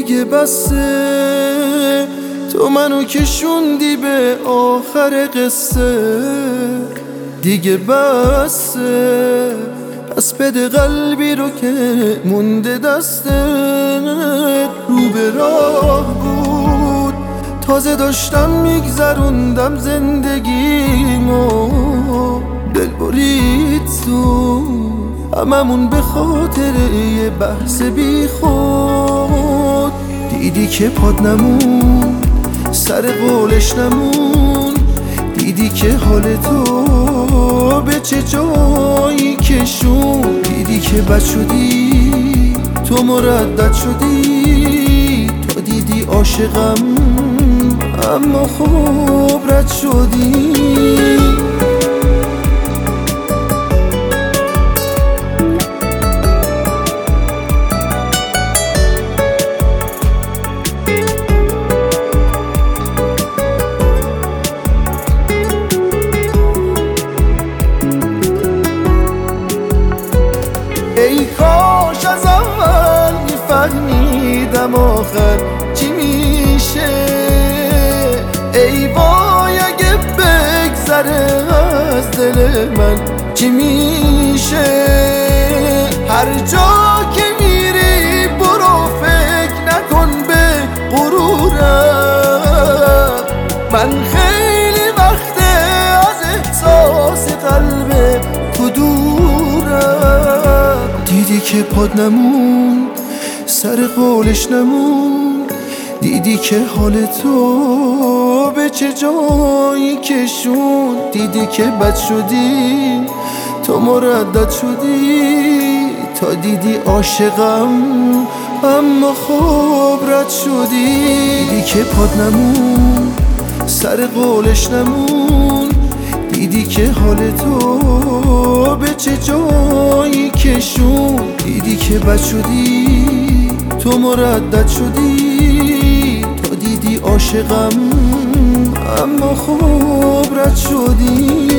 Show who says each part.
Speaker 1: دیگه بسه، تو منو کشوندی به آخر قصه. دیگه بسه، پس بده قلبی رو که مونده دستت. رو به راه بود، تازه داشتم میگذروندم زندگیمو. دل برید تو هممون به خاطر یه بحث بی خود. دیدی که پاد نمون، سر قولش نمون. دیدی که حال تو به چه جایی کشون. دیدی که بد شدی، تو مردد شدی. تا دیدی عاشقم اما خوب رد شدی. ای کاش از اول میفهمیدم آخر چی میشه. ای وای اگه بگذره از دل من چی میشه. هر جا که میری برو فکر نکن به غرورم. من خیلی وقته از احساس قلب تو دورم. دیدی که پاد نمون، سر قولش نمون. دیدی که حال تو به چه جایی کشون. دیدی که بد شدی، تو مردد شدی. تا دیدی عاشقم اما خوب رد شدی. دیدی که پاد نمون، سر قولش نمون. دیدی که حال تو به چه جایی کشون. دیدی که بد شدی، تو مردد شدی. تا دیدی عاشقم اما خوب رد شدی.